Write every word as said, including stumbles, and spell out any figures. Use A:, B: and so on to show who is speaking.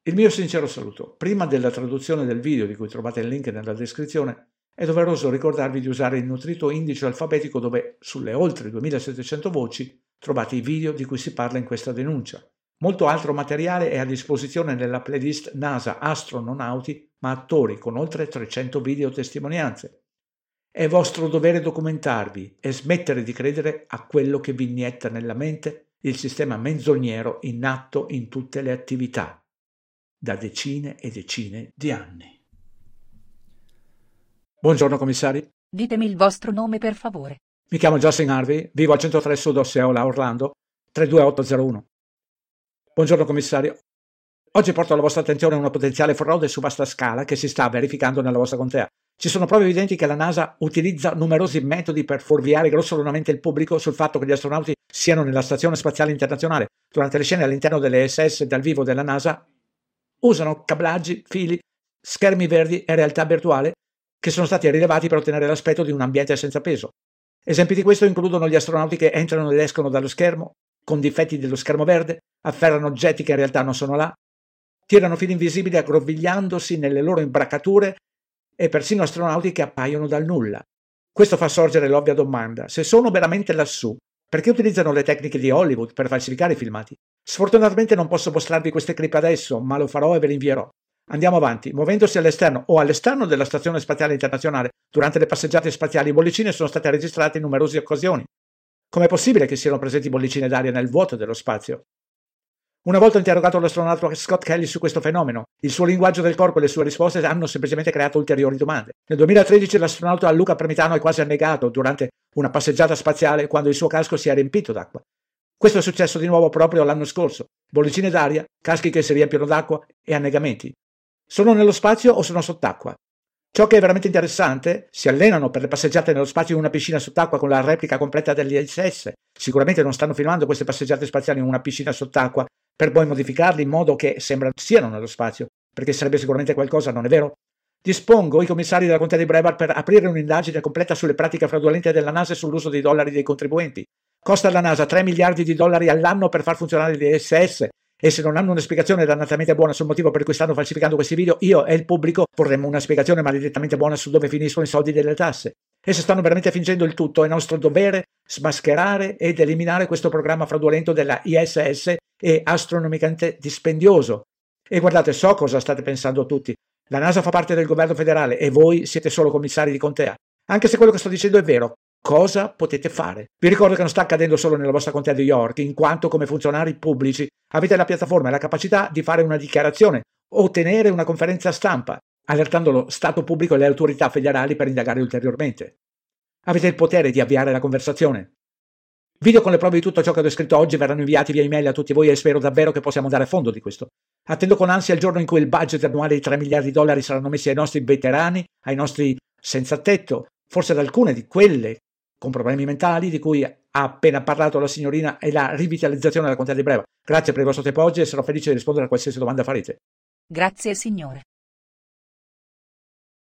A: Il mio sincero saluto. Prima della traduzione del video, di cui trovate il link nella descrizione, è doveroso ricordarvi di usare il nutrito indice alfabetico dove, sulle oltre duemilasettecento voci, trovate i video di cui si parla in questa denuncia. Molto altro materiale è a disposizione nella playlist NASA Astrononauti, ma attori, con oltre trecento video testimonianze. È vostro dovere documentarvi e smettere di credere a quello che vi inietta nella mente il sistema menzognero in atto in tutte le attività, da decine e decine di anni. Buongiorno commissari.
B: Ditemi il vostro nome per favore.
A: Mi chiamo Justin Harvey, vivo al centotré Sud Osceola, Orlando, tre due otto zero uno. Buongiorno commissario. Oggi porto alla vostra attenzione una potenziale frode su vasta scala che si sta verificando nella vostra contea. Ci sono prove evidenti che la NASA utilizza numerosi metodi per fuorviare grossolanamente il pubblico sul fatto che gli astronauti siano nella Stazione Spaziale Internazionale. Durante le scene all'interno delle S S dal vivo della NASA usano cablaggi, fili, schermi verdi e realtà virtuale che sono stati rilevati per ottenere l'aspetto di un ambiente senza peso. Esempi di questo includono gli astronauti che entrano ed escono dallo schermo con difetti dello schermo verde, afferrano oggetti che in realtà non sono là, tirano fili invisibili aggrovigliandosi nelle loro imbracature e persino astronauti che appaiono dal nulla. Questo fa sorgere l'ovvia domanda: se sono veramente lassù, perché utilizzano le tecniche di Hollywood per falsificare i filmati? Sfortunatamente non posso mostrarvi queste clip adesso, ma lo farò e ve le invierò. Andiamo avanti. Muovendosi all'esterno o all'esterno della Stazione Spaziale Internazionale, durante le passeggiate spaziali, bollicine sono state registrate in numerose occasioni. Com'è possibile che siano presenti bollicine d'aria nel vuoto dello spazio? Una volta interrogato l'astronauta Scott Kelly su questo fenomeno, il suo linguaggio del corpo e le sue risposte hanno semplicemente creato ulteriori domande. Nel duemilatredici l'astronauta Luca Premitano è quasi annegato durante una passeggiata spaziale quando il suo casco si è riempito d'acqua. Questo è successo di nuovo proprio l'anno scorso. Bollicine d'aria, caschi che si riempiono d'acqua e annegamenti. Sono nello spazio o sono sott'acqua? Ciò che è veramente interessante, si allenano per le passeggiate nello spazio in una piscina sott'acqua con la replica completa dell'I S S. Sicuramente non stanno filmando queste passeggiate spaziali in una piscina sott'acqua per poi modificarli in modo che sembra siano nello spazio, perché sarebbe sicuramente qualcosa, non è vero? Dispongo i commissari della contea di Brevard per aprire un'indagine completa sulle pratiche fraudolente della NASA e sull'uso dei dollari dei contribuenti. Costa alla NASA tre miliardi di dollari all'anno per far funzionare l'I S S. E se non hanno una spiegazione dannatamente buona sul motivo per cui stanno falsificando questi video, io e il pubblico vorremmo una spiegazione maledettamente buona su dove finiscono i soldi delle tasse. E se stanno veramente fingendo il tutto, è nostro dovere smascherare ed eliminare questo programma fraudolento della I S S e astronomicamente dispendioso. E guardate, so cosa state pensando tutti. La NASA fa parte del governo federale e voi siete solo commissari di contea. Anche se quello che sto dicendo è vero. Cosa potete fare? Vi ricordo che non sta accadendo solo nella vostra contea di York, in quanto come funzionari pubblici avete la piattaforma e la capacità di fare una dichiarazione o tenere una conferenza stampa, allertando lo Stato pubblico e le autorità federali per indagare ulteriormente. Avete il potere di avviare la conversazione. Video con le prove di tutto ciò che ho descritto oggi verranno inviati via email a tutti voi e spero davvero che possiamo andare a fondo di questo. Attendo con ansia il giorno in cui il budget annuale di tre miliardi di dollari saranno messi ai nostri veterani, ai nostri senza tetto, forse ad alcune di quelle con problemi mentali di cui ha appena parlato la signorina e la rivitalizzazione della contea di Breva. Grazie per il vostro tempo oggi e sarò felice di rispondere a qualsiasi domanda farete.
B: Grazie signore.